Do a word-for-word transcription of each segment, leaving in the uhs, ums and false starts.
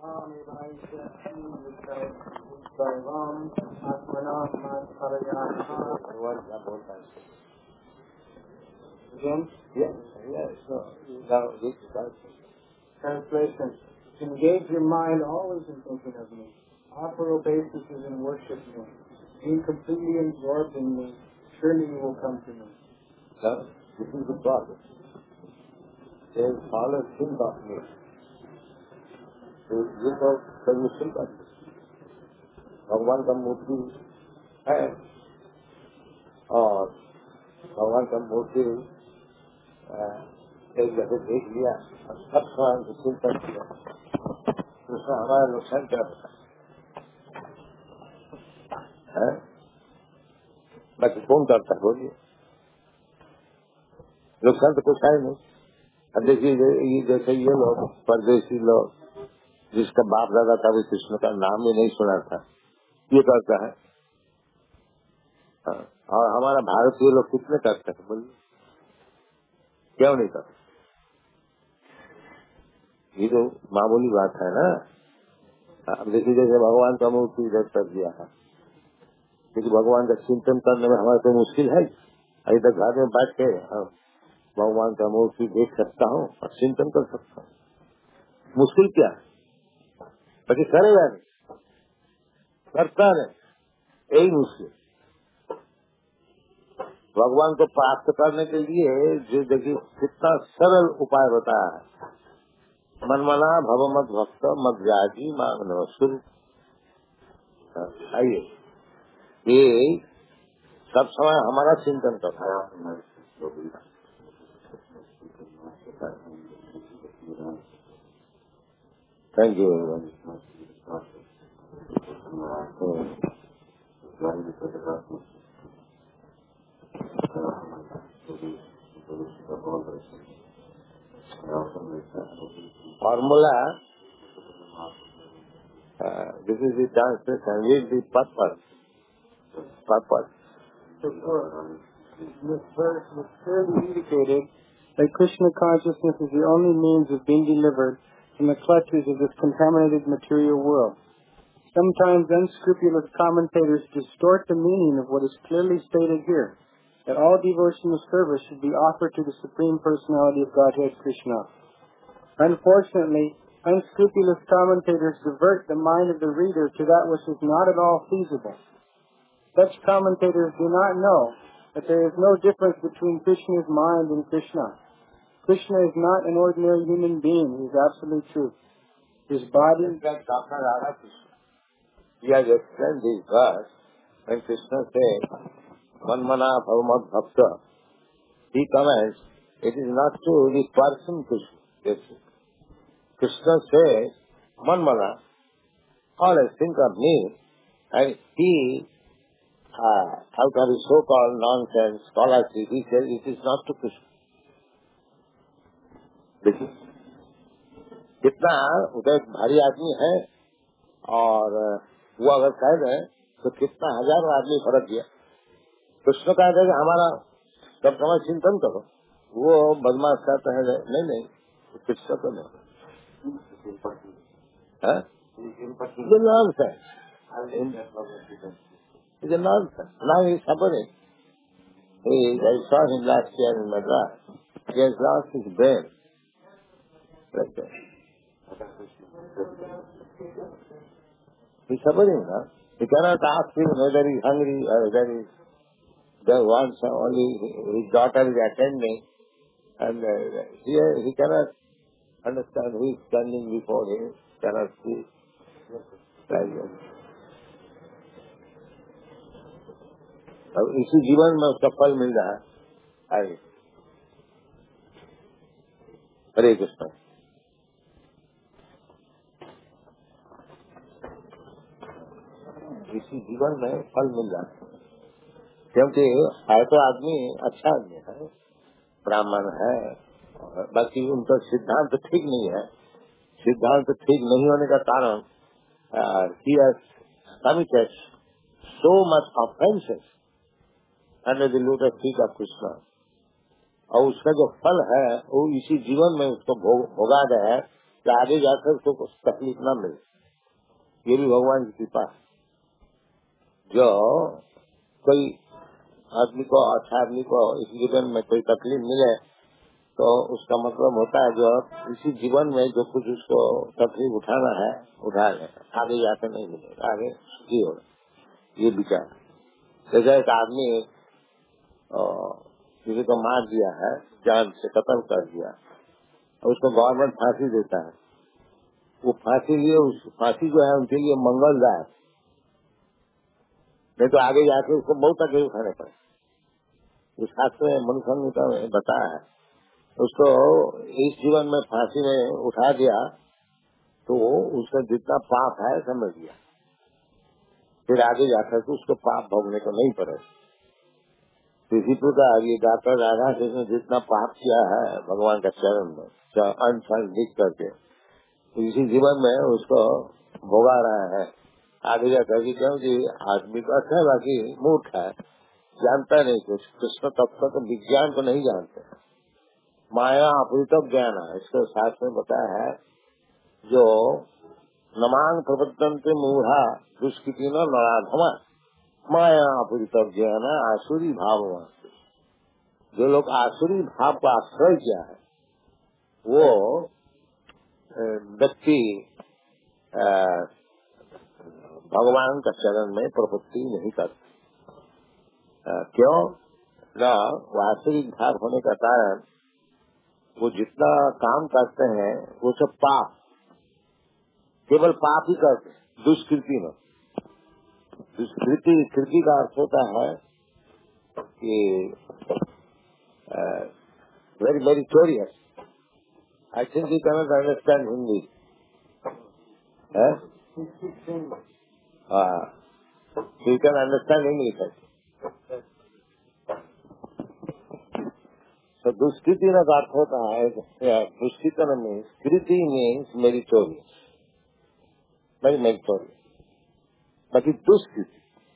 Again? Yes, yes. So, now, this translation. Engage your mind always in thinking of me. Offer obeisances and worship me. Being completely absorbed in me, surely you will come to me. So, this is the process. They follow think of me. तो ये तो permission का भगवान का मूर्ति है और भगवान का मूर्ति एक जगह देख लिया और सब भगवान को चिंतन किया तो उसमें हमारा नुकसान क्या होता है? बाकी कौन करता है बोलिए? नुकसान तो कुछ है नहीं। अब देखिए ये जैसे ये लोग परदेशी लोग जिसका बाप दादा था भी कृष्ण का नाम ही नहीं सुना था, ये करता है। और हमारा भारतीय लोग कितने करते हैं बोलिए? क्यों नहीं करते? ये तो मामूली बात है ना। अब देखिए जैसे भगवान का मूर्ति इधर कर दिया है, क्योंकि भगवान का चिंतन करने में हमारे को मुश्किल है। अभी तक घर में बैठ के भगवान का मूर्ति देख सकता हूँ और चिंतन कर सकता हूँ, मुश्किल क्या है? बाकी करेगा नहीं, करता नहीं, यही मुश्किल। भगवान को प्राप्त करने के लिए जो देखिए कितना सरल उपाय बताया है। मनमना भव मत भक्त मत जाति मांग शुरू। आइए ये सब समय हमारा चिंतन करता है। Thank you formula this is the translation with the purpose purpose This verse was clearly indicated that Krishna consciousness is the only means of being delivered from the clutches of this contaminated material world. Sometimes unscrupulous commentators distort the meaning of what is clearly stated here, that all devotional service should be offered to the Supreme Personality of Godhead Krishna. Unfortunately, unscrupulous commentators divert the mind of the reader to that which is not at all feasible. Such commentators do not know that there is no difference between Krishna's mind and Krishna. Krishna is not an ordinary human being. He is absolute truth. His body... He has explained this verse when Krishna says, Manmana Bhavamad Bhakta. He comments, it is not true, the person Krishna. Yes. Krishna says, Manmana, always think of me, and he, uh, out of his so-called nonsense, scholarship, he says it is not to Krishna. देखिए कितना उधर भारी आदमी है और वो अगर कह रहे तो कितना हजारों आदमी फर्क दिया। कृष्ण कह रहे हमारा सब समय चिंतन करो, वो बदमाश कहता है नहीं नहीं कृष्ण तो नहीं है, ये nonsense. It's a nonsense. Now he's suffering. He, I saw him last year in Madras. He has lost his brain. Like that. He's suffering, huh? He cannot ask him whether he's hungry or whether he just wants only his daughter is attending, and uh, here he cannot understand who is standing before him, cannot see. Like that. अब इसी जीवन में उसका फल मिल रहा है। आगे हरे कृष्ण। इसी जीवन में फल मिल रहा है, क्योंकि है तो आदमी अच्छा आदमी है, ब्राह्मण है, बाकी उनका सिद्धांत ठीक नहीं है। सिद्धांत ठीक नहीं होने का कारण he has committed so much offenses under the lotus feet of Krishna, और उसका जो फल है वो इसी जीवन में उसको भोगा रहे हैं कि आगे जाकर उसको कुछ तकलीफ न मिले। ये भी भगवान की कृपा है। जो कोई आदमी को, अच्छा आदमी को इस जीवन में कोई तकलीफ मिले तो उसका मतलब होता है जो इसी जीवन में जो कुछ उसको तकलीफ उठाना है उठा ले, आगे जाकर नहीं मिलेगा, आगे सुखी होगा। ये विचार। जैसे एक आदमी किसी को मार दिया है, जान से कत्ल कर दिया, उसको गवर्नमेंट फांसी देता है। वो फांसी लिए उस फांसी जो है उनके लिए मंगलदायक, नहीं तो आगे जाके उसको बहुत तकलीफ उठाने पड़े। इस शास्त्र में मनुष्य संहिता में बताया है। उसको इस जीवन में फांसी में उठा दिया तो उसका जितना पाप है समझ लिया, फिर आगे जाकर के उसको पाप भोगने को नहीं पड़े। इसी प्रकार ये डॉक्टर राधा कृष्ण ने जितना पाप किया है भगवान का चरण में अनशन लिख करके इसी जीवन में उसको भोगा रहा है। आगे जाकर के क्योंकि आदमी का अच्छा है, बाकी मूर्ख है, जानता नहीं कुछ, कृष्ण तत्व तो विज्ञान को नहीं जानते। माया अपरितव ज्ञान है, इसके साथ में बताया है। जो नमान प्रबद्धन्ते मूढ़ा दुष्कृति न नराधमा माया अपरितव ज्ञान है आसुरी भाव। जो लोग आसुरी भाव का आश्रय किया है वो व्यक्ति भगवान का चरण में प्रपत्ति नहीं करते। क्यों न वास्तविक भाव होने का कारण वो जितना काम करते हैं वो सब पाप, केवल पाप ही करते हैं, दुष्कृति में। दुष्कृति कृति का अर्थ होता है कि very meritorious. I think you can not understand Hindi. You can understand English. तो दुष्कृति का अर्थ होता है, दुष्कृति मीन्स कृति मीन्स मेरिटोरियस, वेरी मेरिटोरियस। बाकी दुष्कृति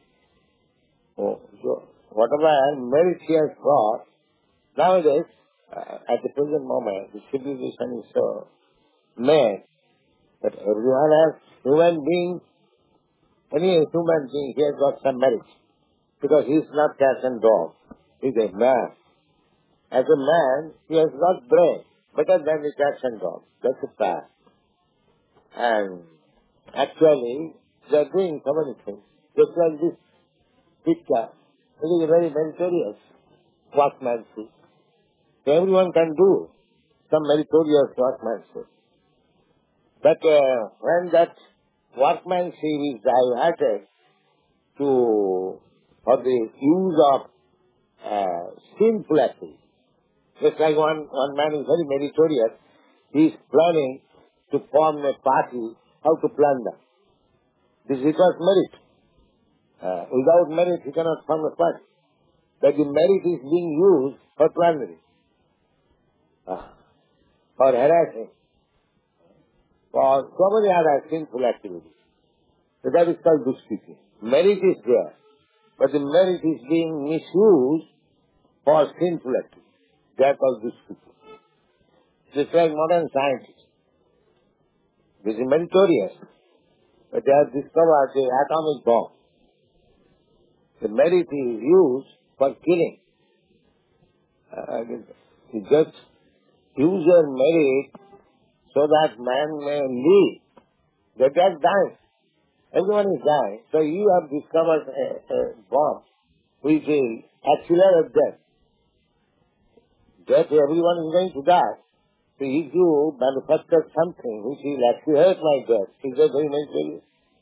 जो whatever merit he has got nowadays, uh, at the present moment, the civilization is so made that everyone has human being, any human being, he has got some merit because he is not cat and dog. He is a man. As a man, he has got brain better than the cats and dogs. That's a fact. And actually, they are doing so many things. Just like this picture, it is a very meritorious workmanship. So everyone can do some meritorious workmanship. But uh, when that workmanship is diverted to for the use of uh, sinful activity, just like one, one man is very meritorious, he is planning to form a party, how to plan that. This requires merit. Uh, without merit, he cannot form a party. But the merit is being used for plundering, uh, for harassing, for so many other sinful activities. So that is called duskiti. Merit is there, but the merit is being misused for sinful activities. They are called duskiti. Just like modern scientists. This is meritorious, but they have discovered the atomic bomb. The merit is used for killing. Uh, you just use your merit so that man may live. They just die. Everyone is dying. So you have discovered a, a bomb which will accelerate death. Death, everyone is going to die. So if you manufacture something which will accelerate my death, is that very necessary?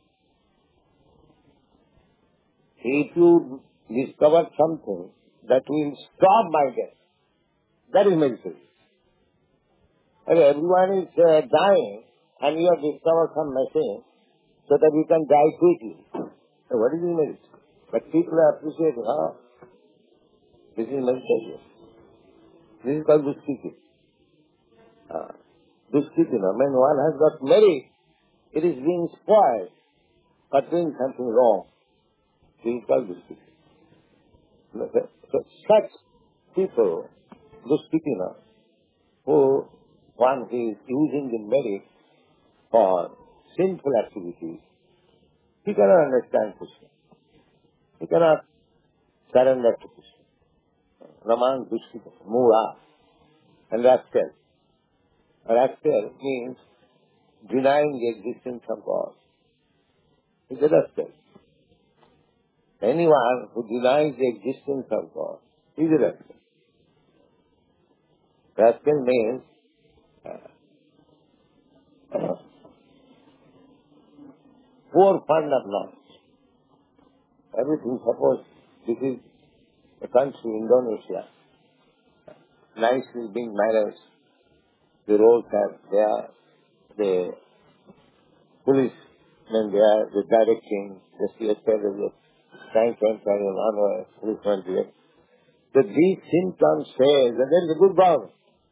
If you discover something that will stop my death, that is medicine. And everyone is uh, dying, and you have discovered some machine so that you can die quickly. So what is the medicine? But people appreciate, ah, this is meditation. This is called duskiti. Ah, duskiti, no? When one has got merit, it is being spoiled for doing something wrong. This is called duskiti. So such people, duskiti, no, who one who is using the merit for sinful activities, he cannot understand Krishna. He cannot surrender to Krishna. Raman Dushkita, Mura, and rascal. Rascal means denying the existence of God. He's a rascal. Anyone who denies the existence of God is a rascal. Rascal means uh, uh, poor fund of knowledge. Everything, suppose this is a country, Indonesia, nicely being managed, the roads are there, the policemen there, the directing, the yesterday the tank and carrying on a policeman there. So these symptoms say that there is a good God.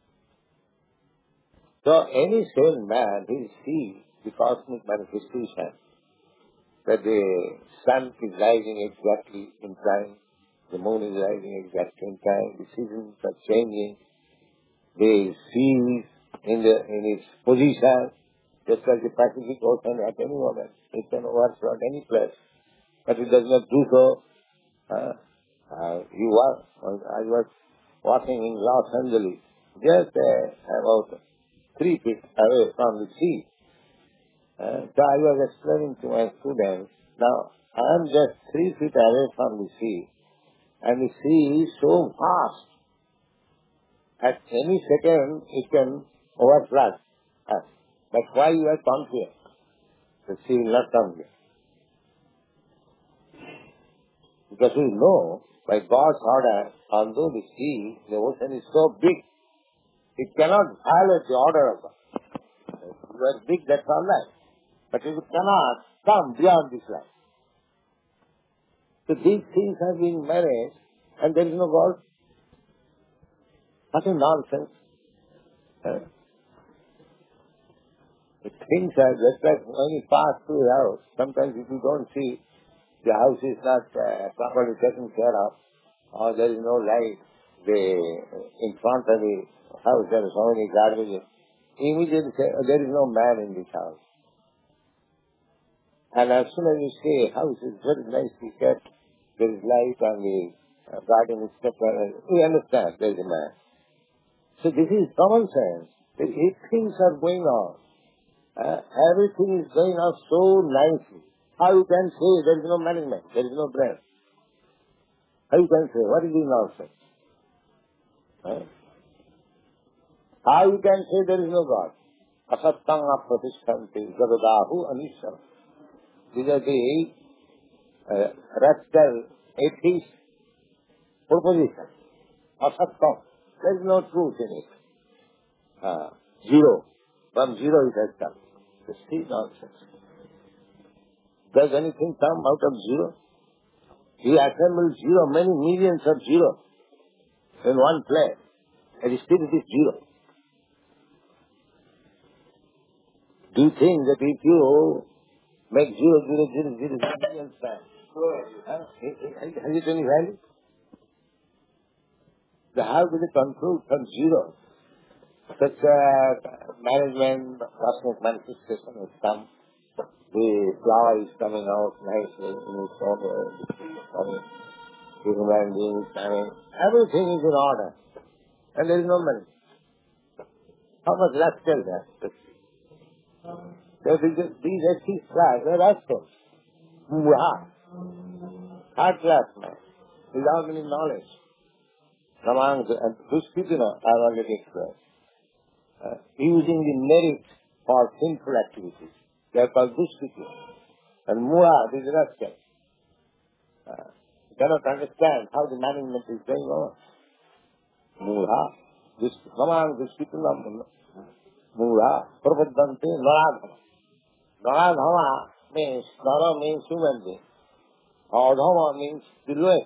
So any sane man, he sees the cosmic manifestation, that the sun is rising exactly in time, the moon is rising exactly in time, the seasons are changing, the sea is in, the, in its position, just like the Pacific Ocean at any moment. It can overflow at any place. But it does not do so. Uh, uh, you are, I was walking in Los Angeles, just uh, about three feet away from the sea. Uh, so I was explaining to my students, now I am just three feet away from the sea, and the sea is so vast. At any second it can overflood us. But why you are come here? The sea will not come here. Because we know, by God's order, although the sea, the ocean is so big, it cannot violate the order of God. You are big, that's all right. But it cannot come beyond this line. So these things are being managed, and there is no God. What a nonsense. Uh, the things are just like when you pass through a house, sometimes if you don't see the house is not uh, properly taken care of, or there is no light, the, in front of the house there are so many garbages, immediately say, oh, there is no man in this house. And as soon as you say house is very nicely kept, there is light on the uh, garden is kept, we understand there is a man. So this is common sense. If things are going on, uh, everything is going on so nicely, how you can say there is no management, there is no brain? How you can say, what is this nonsense? Uh, how you can say there is no God? Asattang apratishtanti jagadahu anisham. These are the uh, rascal atheist proposition. Asattam. There is no truth in it. Uh, zero. From zero it has come. This is nonsense. Does anything come out of zero? He assembled zero, many millions of zero in one place. And still it is zero. Do you think that if you make zero, zero, zero, zero, millions times, uh, has it any value? So how do they conclude from zero? Such a management, cosmic manifestation has come. The flower is coming out nicely in its own way. The human being is coming. Everything is in order. And there is no money. How much rascal that? So these atheist class are rascals. Muha. Hard class man. Without any knowledge. Ramang and Dushkitana are already expressed. Uh, using the merit for sinful activities. They are called Dushkitana. And Muha, these rascals. Uh, you cannot understand how the management is going on. Muha. Ramang Dushkitana Muha. Prabhadante Naradhama. Naradhama means, Nara means human being. Adhama means the lowest.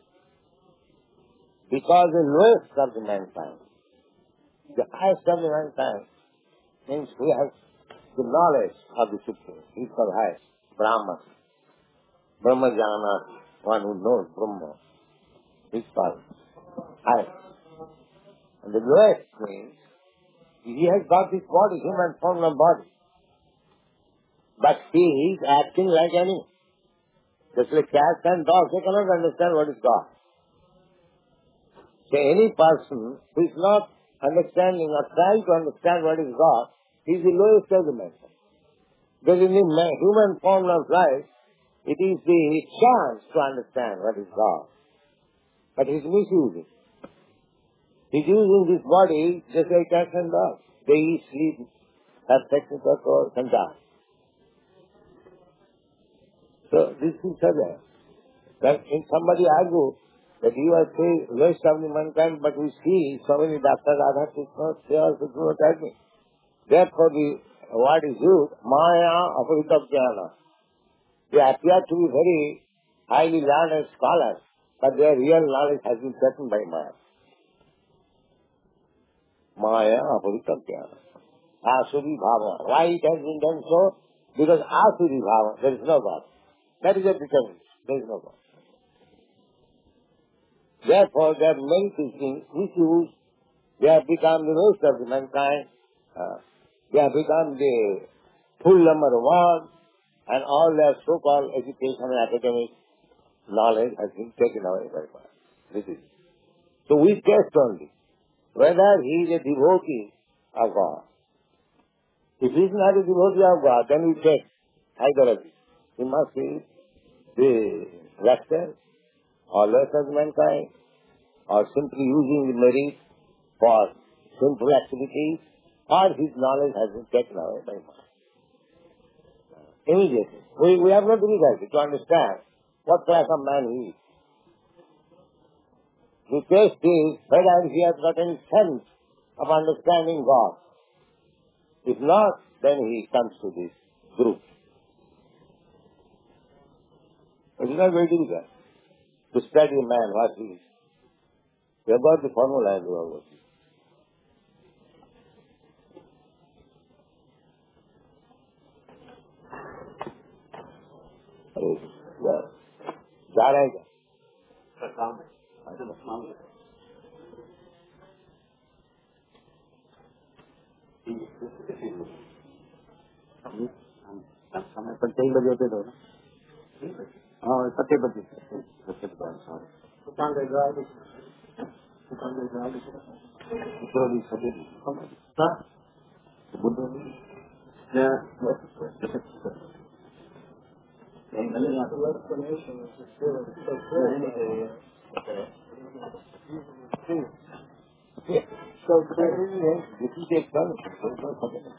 Because the lowest of the mankind, the highest of the mankind, means who has the knowledge of the Supreme. He is called highest, Brahma. Brahmajana, one who knows Brahma, is called highest. And the lowest means He has got this body, human form of body. But he is acting like animal. Just like cats and dogs, they cannot understand what is God. So any person who is not understanding or trying to understand what is God, he is the lowest of the men. Because in the human form of life, it is the chance to understand what is God. But he is misusing. He is using this body just like cats and dogs. They eat, sleep, have sex with their course and die. So this is there. That in somebody argue that you are saying rest of the mankind, but we see so many doctors, Radha Krishna, they also do not admit. Therefore the word is used, Maya Aparita Jnana. They appear to be very highly learned scholars, but their real knowledge has been taken by Maya. Maya Aparita Jnana. Asuri Bhava. Why it has been done so? Because Asuri Bhava, there is no God. That is a determination. There is no God. Therefore, there are many teachings, issues, they have become the rest of the mankind, uh, they have become the full number one, and all their so-called education and academic knowledge has been taken away by God. This is. So we test only whether he is a devotee of God. If he is not a devotee of God, then we test either of it. He must be the rector, or less of mankind, or simply using the merit for sinful activities, or his knowledge has been taken away by God. Immediately. We, we have no difficulty to understand what class of man he is. The test is whether he has got any sense of understanding God. If not, then he comes to this group. It is not very difficult to study a man what he is. We have got the formula and we are working. जा रहा है क्या काम समय पर कई बजे होते थे ना हाँ सत्य बजे दुकान ले जाए दुकान ले जाए सत्य Buddha The explanation is the spirit is so clear. So clear. This is the explanation.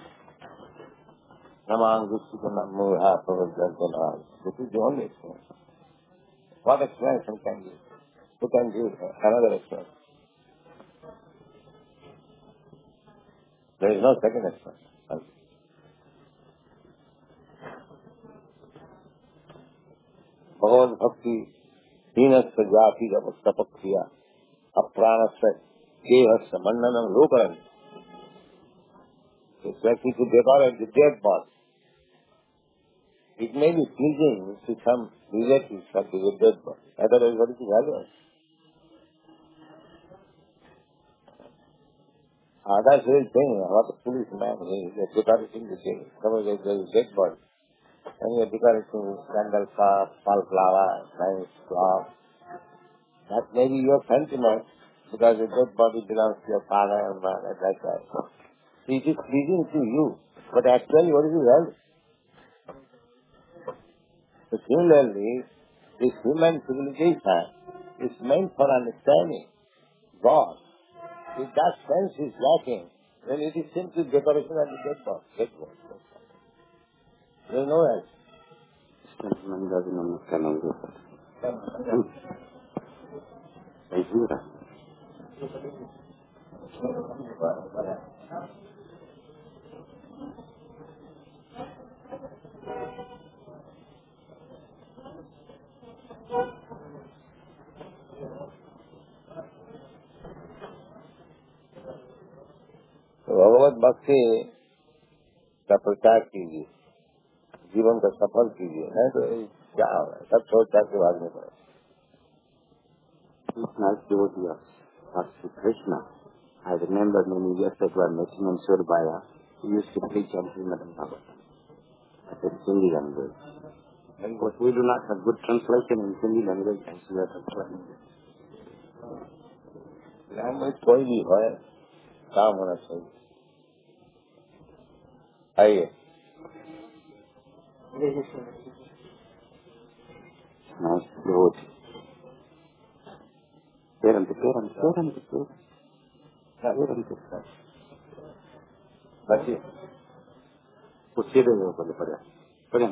Namang Gusukana Muha Pavadana. This is the only explanation. What explanation can you? Who can give another explanation? There is no second explanation. भगवत भक्ति हीनस्य जाति जब तपक किया अप्राणस्य देहस्य मंडनम लोकरन. It's like he could decorate the dead body. It may be pleasing to some relatives of the dead body. Otherwise, what is the value? Ah, that's very thing. What a foolish man he is. They're decorating the dead. Suppose there is a dead body. And you are decorating candle cup, flower, nice cloth. That may be your sentiment, because the dead body belongs to your father and mother, like that. It is pleasing to you, but actually what is the value? So similarly, this human civilization is meant for understanding God. If that sense is lacking, then it is simply decoration of the dead body. Dead body. There is no else. भगवत भक्ति का प्रचार कीजिए, जीवन का सफल कीजिए, नहीं तो क्या होगा, सब छोड़ छाड़ के भागने पड़ेगा. Nice devotee of Krishna I remember many years ago I met him in Surabaya. He used to preach on Srimadam Bhagavatam. I said Hindi language. But we do not have good translation in Hindi language and we are translating it. Language कोई भी हो काम होना चाहिए. आइए. Nice road. Parent, parent, parent, parent. Bachi, पूछिए दे वो बोले पड़े पड़े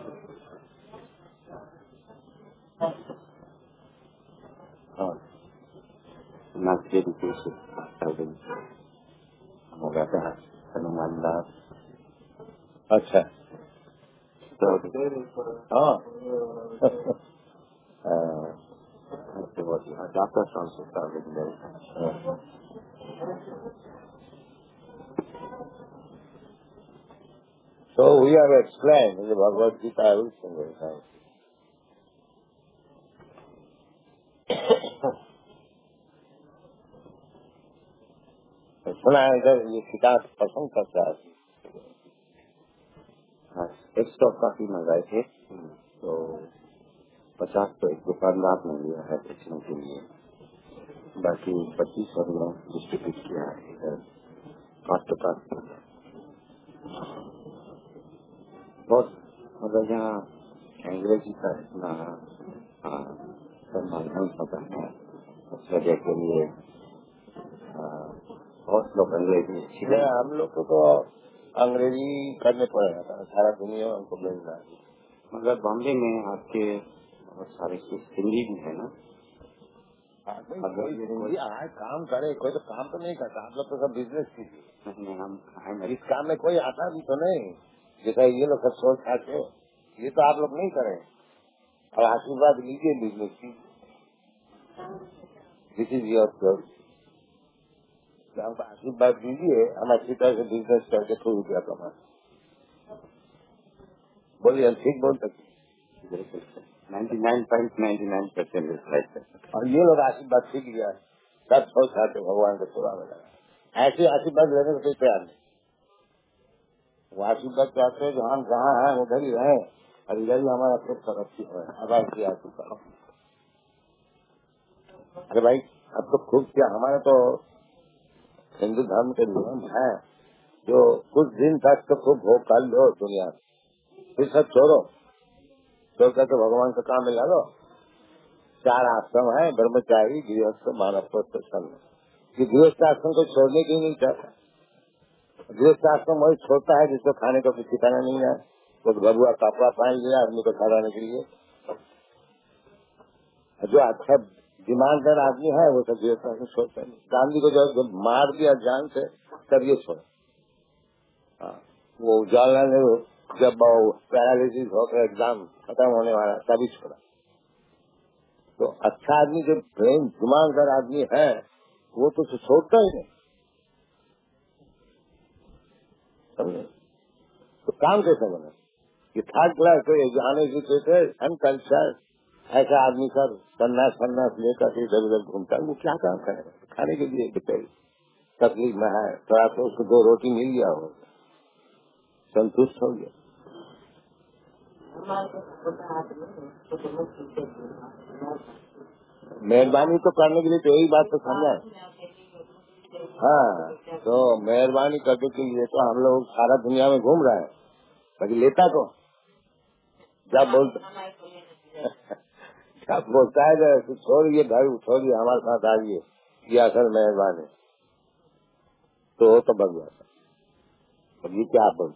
हाँ नाचते दिखे से ताज़े हम कहते हैं हनुमान दास अच्छा तो हाँ अच्छे बहुत हाँ डॉक्टर संस्कृत ताज़े So we have explained in the Bhagavad Gita every single time. सुना है इधर ये किताब पसंद करता है. हाँ एक सौ काफी मंगाए थे तो पचास तो एक दुकानदार ने लिया है बेचने के लिए. बाकी पच्चीस हमने डिस्ट्रीब्यूट किया है इधर कास्ट कास्ट बहुत मतलब यहाँ अंग्रेजी का इतना सम्मान नहीं पता है. उस वजह के लिए बहुत लोग अंग्रेजी सीखे. हम लोग को तो अंग्रेजी करने पड़ेगा सारा दुनिया हमको मिलना है. मगर बॉम्बे में आपके बहुत सारे हिंदी भी है ना. अगर हिंदी आए काम करे कोई तो काम तो नहीं करता. आप लोग तो सब बिजनेस कीजिए. हम इस काम में कोई आता भी तो नहीं जैसा ये लोग सब सोच खाते हो. ये तो आप लोग नहीं करें और आशीर्वाद लीजिए बिजनेस की. This is your prose. हमको आशीर्वाद दीजिए हम अच्छी तरह से बिजनेस करके खूब रुपया कमा. बोलिए हम ठीक बोल सकते. Ninety nine point ninety nine percent और ये लोग आशीर्वाद सीख लिया सब सोच खाते भगवान के सेवा में लगा. ऐसे आशीर्वाद लेने को कोई तैयार नहीं. वो आशीर्वाद चाहते हैं जो हम जहाँ हैं उधर ही रहे और इधर ही हमारा खुद तरक्की हो. आवाज की आशीर्वाद. अरे भाई अब तो खूब किया. हमारे तो हिंदू धर्म के नियम है जो कुछ दिन तक तो खूब भोग कर लो दुनिया फिर सब छोड़ो. छोड़ करके भगवान का काम मिला लो. चार आश्रम है ब्रह्मचारी गृहस्थ मानव सन. ये गृहस्थ आश्रम को छोड़ने की नहीं चाहता. गृहस्थ आश्रम वही छोड़ता है जिसको खाने को कुछ ठिकाना नहीं है. वो भगवा कपड़ा पहन लिया आदमी को ठहराने के लिए. जो अच्छा ईमानदार आदमी है वो सब गृहस्थ आश्रम छोड़ता नहीं. गांधी को जब मार दिया जान से तब ये छोड़ा. वो जवाहरलाल नेहरू जब पैरालिसिस होकर एग्जाम खत्म होने वाला तभी छोड़ा. तो अच्छा आदमी जो प्रेम ईमानदार आदमी है वो तो छोड़ता ही नहीं. समझे. तो काम कैसे बना. ये थर्ड क्लास को जाने की थे अनकल्चर ऐसा आदमी सर सन्नास सन्नास लेकर इधर उधर घूमता है. वो क्या काम करेगा. खाने के लिए बेचारी तकलीफ में है. थोड़ा तो उसको दो रोटी मिल गया हो संतुष्ट हो गया. मेहरबानी तो करने के लिए तो यही बात तो समझा. हाँ तो मेहरबानी करने के लिए तो हम लोग सारा दुनिया में घूम रहे हैं. बाकी लेता तो जब बोलता जब बोलता है तो छोड़िए भाई छोड़िए हमारे साथ आइए ये असल मेहरबानी तो हो तो बन जाता. अब ये क्या बोलते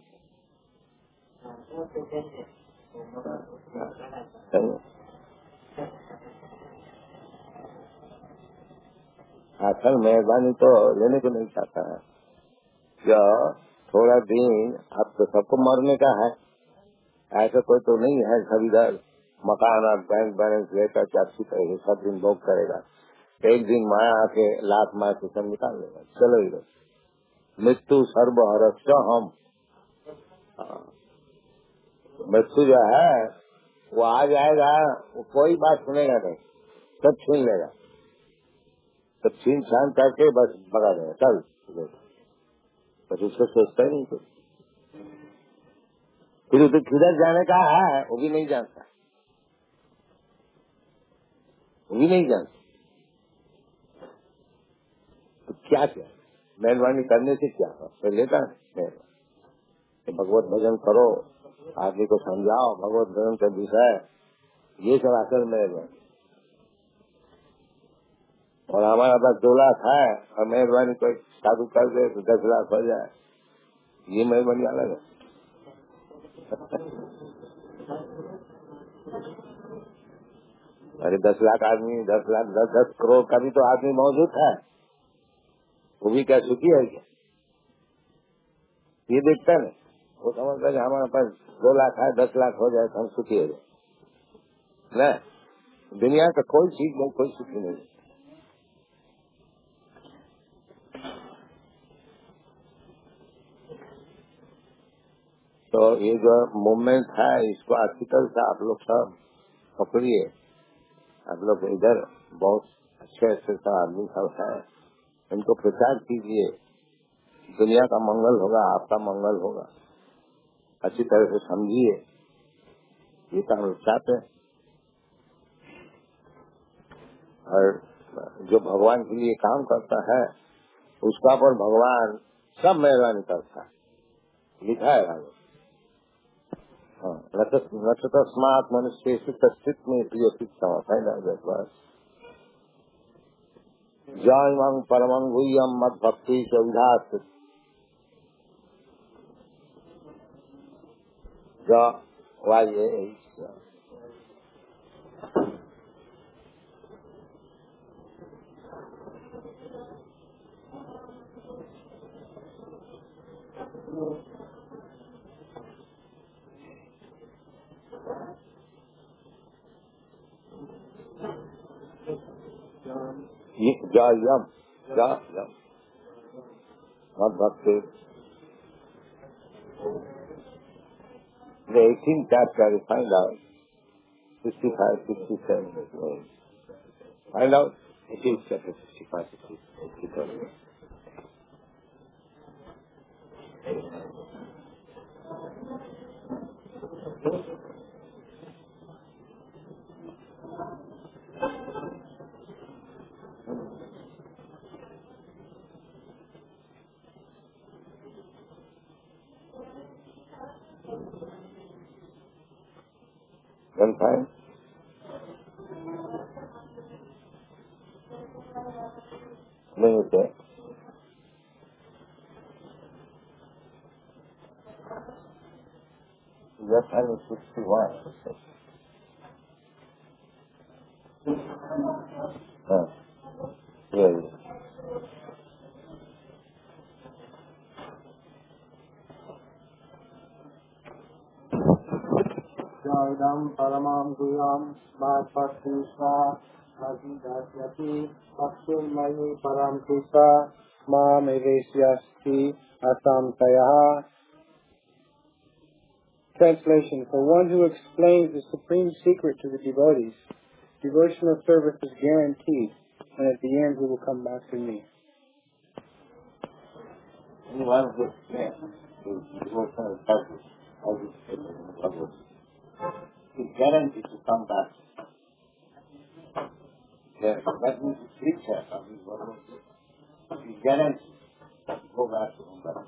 असल मेहरबानी तो लेने को नहीं चाहता है. जो थोड़ा दिन अब तो सबको मरने का है. ऐसा कोई तो नहीं है सब इधर मकान और बैंक बैलेंस लेकर चाची करेगा सब दिन भोग करेगा. एक दिन माया आके लाख माया से सब निकाल लेगा. चलो इधर मृत्यु सर्वहरस्य हम. मृत्यु जो है वो आ जाएगा. वो कोई बात सुनेगा नहीं. सब छीन लेगा. सब छीन छान करके बस भगा देगा. चल बस उसको सोचता ही नहीं कुछ। फिर उसे किधर जाने का है वो भी नहीं जानता, वो भी नहीं जानता। तो क्या क्या मेहरबानी करने से क्या तो लेता है। भगवत भजन करो, आदमी को समझाओ भगवत भजन का विषय, ये सब असल मेहरबानी। और हमारा पास दो लाख है और मेहरबानी कोई साधु कर दे तो दस लाख हो जाए, ये मेहरबानी अलग है। अरे दस लाख आदमी, दस लाख दस दस करोड़ का भी तो आदमी मौजूद है, वो भी क्या सुखी है क्या? ये देखता है, वो समझता है हमारे पास दो लाख है, दस लाख हो जाए तो हम सुखी हो जाए। नहीं, दुनिया का कोई चीज नहीं, कोई सुखी नहीं। तो ये जो मूवमेंट है इसको अच्छी तरह से आप लोग सब पकड़िए। आप लोग इधर बहुत अच्छे अच्छे सब आदमी सब है, इनको प्रचार कीजिए, दुनिया का मंगल होगा, आपका मंगल होगा। अच्छी तरह से समझिए, ये काम लोग चाहते हैं। और जो भगवान के लिए काम करता है उसका पर भगवान सब मेहरबानी करता है, लिखा है भाई। नक्षत्रस्मात् मनुष्य कश्चित में प्रिय बस जयमं परमं गुह्यं मद भक्ति से उदास वाये। जयम जयम मद भक्ति the eighteenth chapter, you find out sixty-five, sixty-seven. Find out eighteenth chapter, sixty-five, sixty-seven. One time, नहीं होते Yes, I was sixty-one. हाँ, ये Jayam paramam guyam bhakti Adhidasyati Akshirmayi param krisa mam evesyasti asamtayaha. Translation: For one who explains the supreme secret to the devotees, devotional service is guaranteed, and at the end he will come back to me. Anyone who explains the devotional service as it is guaranteed to come back. Yes, that means the preacher of his word is guaranteed to go back to him.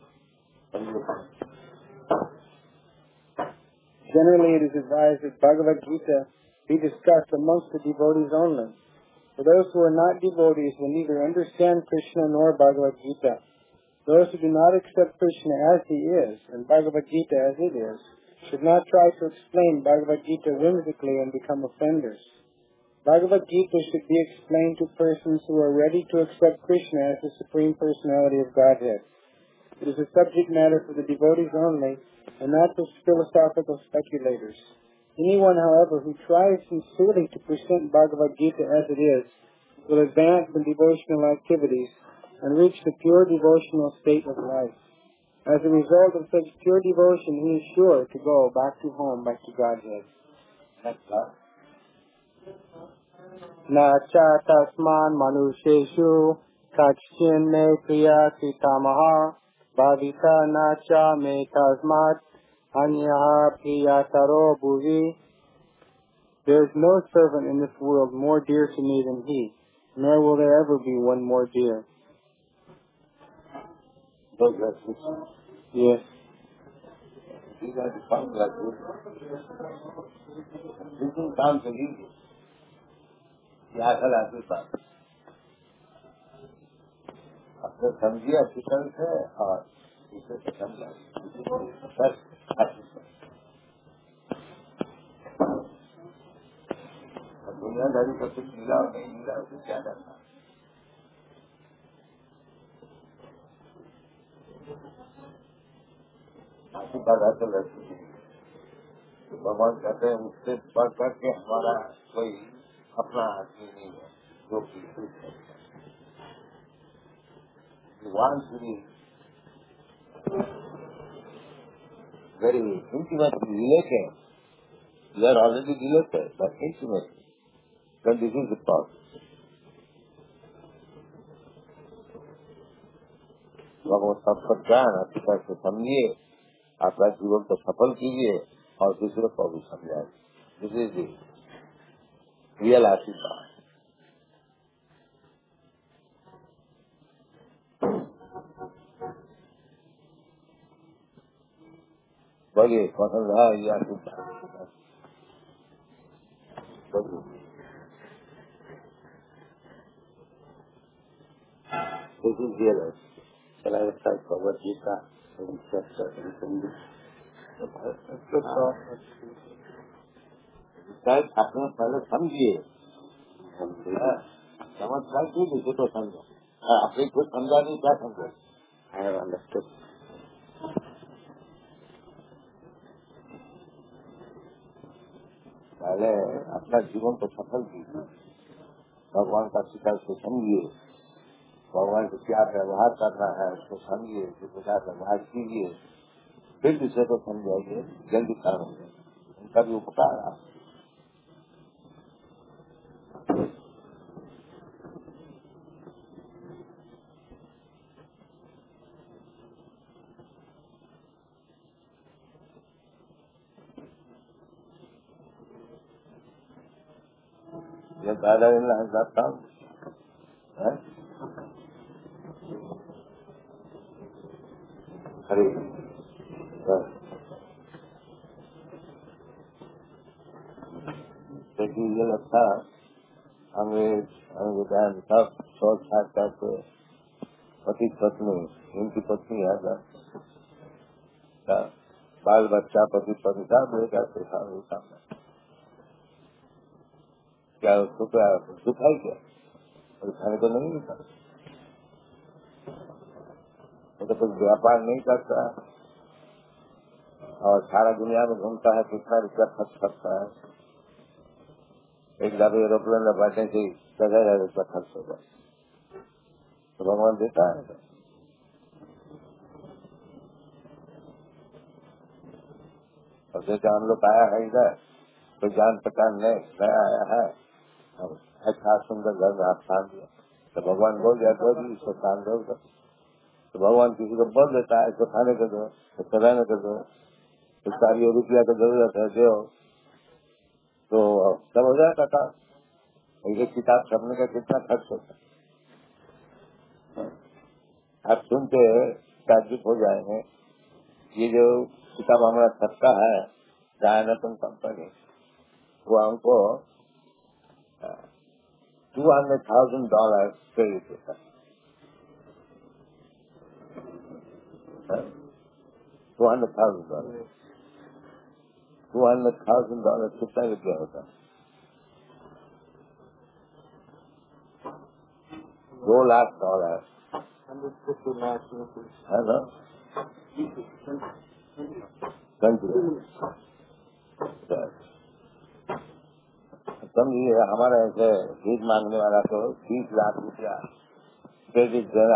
Generally, it is advised that Bhagavad Gita be discussed amongst the devotees only. For those who are not devotees will neither understand Krishna nor Bhagavad Gita. Those who do not accept Krishna as he is, and Bhagavad Gita as it is, should not try to explain Bhagavad Gita whimsically and become offenders. Bhagavad Gita should be explained to persons who are ready to accept Krishna as the Supreme Personality of Godhead. It is a subject matter for the devotees only, and not for philosophical speculators. Anyone, however, who tries sincerely to present Bhagavad Gita as it is, will advance in devotional activities and reach the pure devotional state of life. As a result of such pure devotion, he is sure to go back to home, back to Godhead. That's right. Na cha tasman manusheshu Kachin me priya pitamaha bhavita nacha me tasmat anyaha priyataro bhuvi. There is no servant in this world more dear to me than he, nor will there ever be one more dear. Those verses. Yes. These are the points that you This is काम करेंगे क्या कल आपके पास अपने समझिए अच्छी तरह से और इसे से समझा बस दुनियादारी को कुछ मिला और नहीं मिला उसे क्या करना आपकी बात आते लड़की भगवान कहते हैं उससे बढ़ करके हमारा कोई अपना आदमी नहीं है जो कि भगवान Shri very intimately related. You are already related, but intimately. Then this is the process. भगवत सबका ज्ञान अच्छी तरह से समझिए, आपका जीवन को सफल कीजिए और दूसरे को भी समझाए. दिस इज द रियल आशीर्वाद. बोलिए पसंद है ये आशीर्वाद. This is real. Shall I recite Bhagavad Gita in chapter in Hindi? शायद अपने पहले समझिए, समझ की दूसरे को समझो. अपने कुछ समझा नहीं क्या समझो. I have understood. पहले अपना जीवन को सफल कीजिए, भगवान का शिकार से समझिए, भगवान को क्या व्यवहार करना है उसको समझिए, उसके प्रकार व्यवहार कीजिए, फिर दूसरे को समझाइए, जल्दी काम हो जाए. उनका भी उपकार आप ये दादा जाता हूँ अरे देखिए ये लगता अंग्रेज अंग्रेज सब शोर छाट करके पति पत्नी इनकी पत्नी है बाल बच्चा पति पत्नी सब लेकर सामने क्या उसको क्या दुखाई क्या खाने को नहीं मिलता. तो कुछ व्यापार नहीं करता और सारा दुनिया में घूमता है, कितना रुपया खर्च करता है. एक दफे एरोप्लेन में बैठने से दस हजार रुपया खर्च होगा तो भगवान देता है. और जैसे हम लोग आया है इधर कोई जान पहचान नया आया है, अच्छा सुंदर घर में स्थान दिया तो भगवान बोल दिया कोई भी इसको स्थान दो. तो भगवान किसी को बोल देता है इसको खाने को दो, इसको रहने को दो, इसका ये रुपया की जरूरत है दो, तो सब हो जाएगा था. एक किताब छपने का कितना खर्च होता है आप सुनते ताज्जुब हो जाएंगे. ये जो किताब हमारा छपका है दायनतन कंपनी, वो हमको two hundred thousand dollar credit देता है. Two hundred thousand dollar two hundred thousand dollar कितना रुपया होता है? दो लाख डॉलर है ना. समझिए हमारे ऐसे भीख मांगने वाला तो बीस लाख रुपया क्रेडिट देना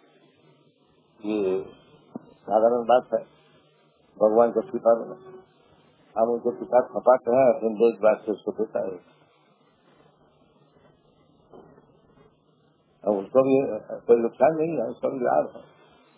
ये साधारण बात है. भगवान को कृपा देना, हम उनको पिता खपाते हैं फिर देश बात से उसको देता है. अब उसको भी कोई नुकसान नहीं है, उसको भी लाभ है।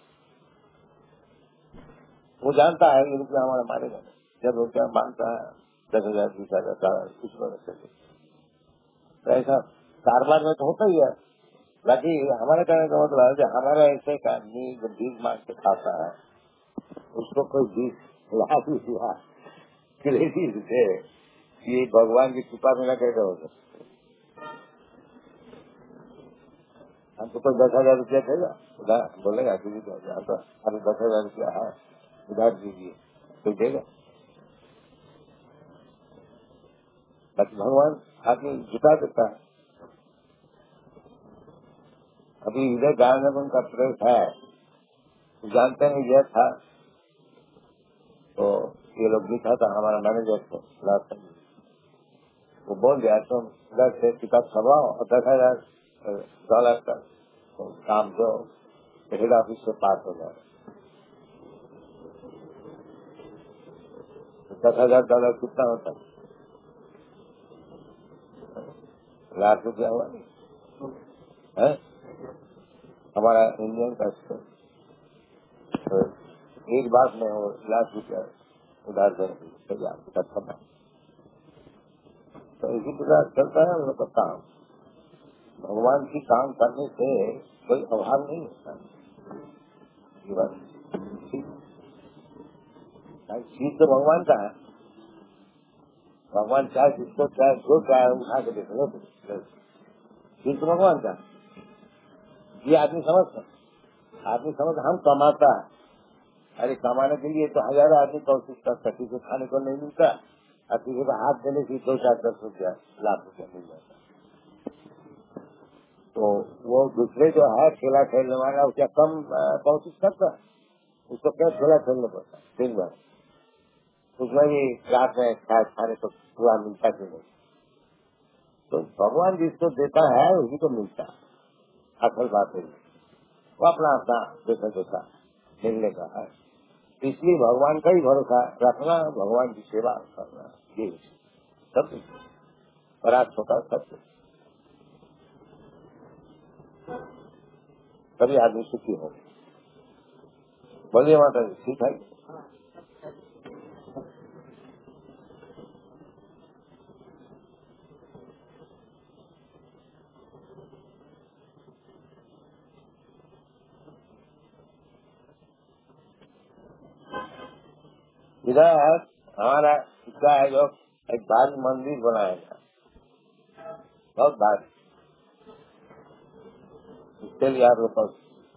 वो जानता है कि रुपया हमारा मारेगा, जब रुपया मांगता है दस हजार बीस हजार का कुछ बरस से तो ऐसा कारोबार में तो होता ही है। बाकी हमारे कहने का मतलब है कि हमारा ऐसे का आदमी जो बीज मांग के खाता है उसको कोई बीज लाभ ही हुआ क्रेडिट से ये भगवान की कृपा में न कैसे हो सकते। हमको कोई दस हजार रुपया देगा उधार बोलेगा किसी को तो अभी दस हजार रुपया है उधार दीजिए कोई देगा। बाकी भगवान आदमी जुटा देता है। अभी इधर गाँव में उनका प्रेस है, जानते नहीं गया था तो ये लोग लिखा था हमारा मैनेजर को लास्ट, वो बोल दिया तुम इधर से किताब छपाओ और दस हजार डॉलर का तो काम दो तो हेड ऑफिस से पास हो जाए। तो दस हजार डॉलर कितना होता लाख रुपया हुआ है हमारा इंडियन का। तो एक बात में वो लाख रुपया उधार करना तो इसी प्रकार चलता है हम लोग का काम। भगवान की काम करने से कोई अभाव नहीं होता। चीज तो भगवान का है, भगवान चाहे जिसको चाहे जो चाहे उठा के देख लो, चीज तो भगवान का। ये आदमी समझता आदमी समझ हम कमाता है, अरे कमाने के लिए तो हजारों आदमी कोशिश करता, किसी खाने को नहीं मिलता और किसी को हाथ देने की दो चार दस रुपया लाख रुपया मिल जाता। तो वो दूसरे जो है खेला खेलने वाला उसका कम कोशिश करता, उसको क्या खेला खेलना पड़ता दिन भर, उसमें भी रात में खाने को पूरा मिलता कि नहीं। तो भगवान जिसको देता है उसी को मिलता है, असल बात है वो अपना अपना देखा देखा मिलने का है। इसलिए भगवान का ही भरोसा रखना, भगवान की सेवा करना, ये सब बड़ा छोटा सब तभी आदमी सुखी हो। बोलिए माता जी ठीक है। इधर हमारा इच्छा है जो एक भारी मंदिर बनाएगा, बहुत भारी। इसके लिए आप लोग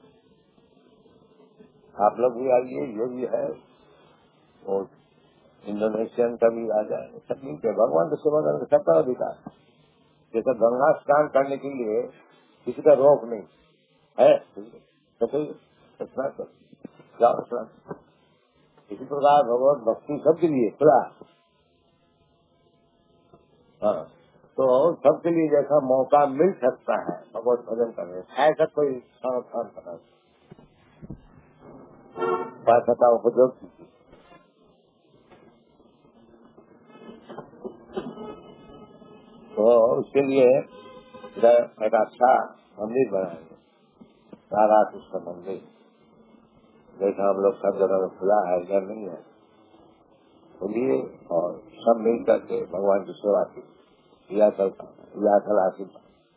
आप लोग भी आइए, जो भी है वो इंडोनेशियन का भी आ जाए, सब मिलकर भगवान की सेवा करने का सबका अधिकार। जैसे गंगा स्नान करने के लिए किसी का रोक नहीं है, तो कोई स्नान कर जाओ स्नान। इसी प्रकार भगवत भक्ति सबके लिए खुला, हाँ तो सबके लिए जैसा मौका मिल सकता है भगवत भजन करने, ऐसा कोई संस्थान बना का उपयोग कीजिए। तो उसके लिए एक अच्छा मंदिर बनाएंगे, राधा कृष्ण मंदिर, जैसा हम लोग सब जगह में खुला है, इधर नहीं है, बोलिए और सब मिल करके भगवान की सेवा की या चल आशीष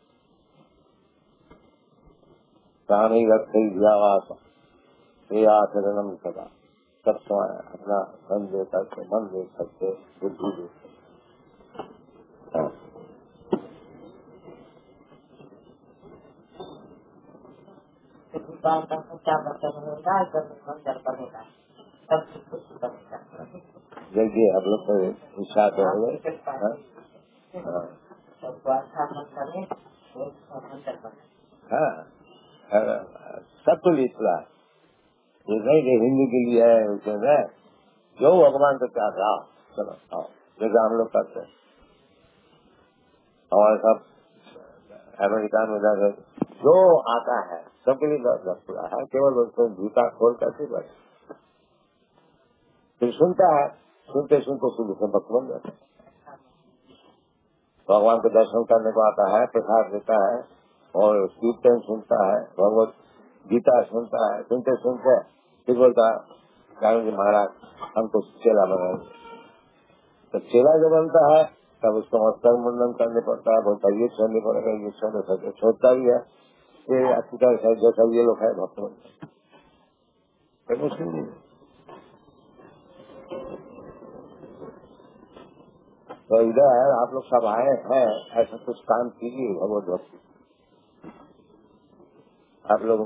प्राणी रखे व्यावास शरणम सदा, सब समय अपना धन दे करके, मन दे करके, बुद्धि दे हाँ। देखिए आप लोग को इच्छा तो हो गए, हाँ सबको लिए खुला, ये नहीं कि हिंदी के लिए है उसमें जो भगवान को क्या था चलो आओ, जैसे हम लोग करते हैं। हमारे सब अमेरिका में जाकर जो आता है सबके लिए दरवाजा खुला है, केवल उसको जूता खोल करके बस फिर सुनता है, सुनते सुनते शुरू से भक्त बन जाता है। भगवान को दर्शन करने को आता है, प्रसाद देता है, और कीर्तन सुनता है, भगवत गीता सुनता है, सुनते सुनते फिर बोलता है जी महाराज हमको चेला बनाएंगे। तो चेला जो बनता है तब उसको मस्तक मुंडन करने पड़ता है, बोलता ये छोड़ने पड़ेगा, ये छोड़ने सकते छोड़ता भी है। ये अच्छी तरह जैसा ये लोग है भक्त बनते हैं, मुश्किल नहीं। तो इधर आप लोग सब आए हैं, ऐसा कुछ काम कीजिए भगवत भक्ति। आप लोग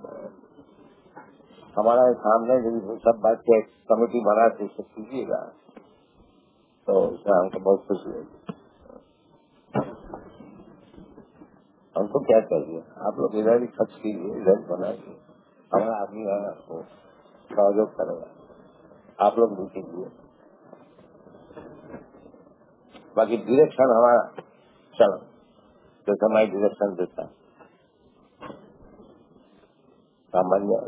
हमारा सामने सब बात के कमेटी बना के सब कीजिएगा तो उसमें हमको बहुत खुशी होगी। हमको क्या चाहिए, आप लोग इधर ही खर्च कीजिए, इधर बनाइए, हमारा आदमी है वो सहयोग करेगा, आप लोग भी कीजिए। बाकी डायरेक्शन हमारा चलो जैसे हमारी डायरेक्शन देता है सामान्य।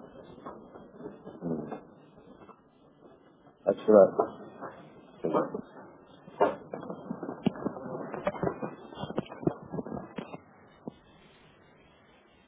अच्छा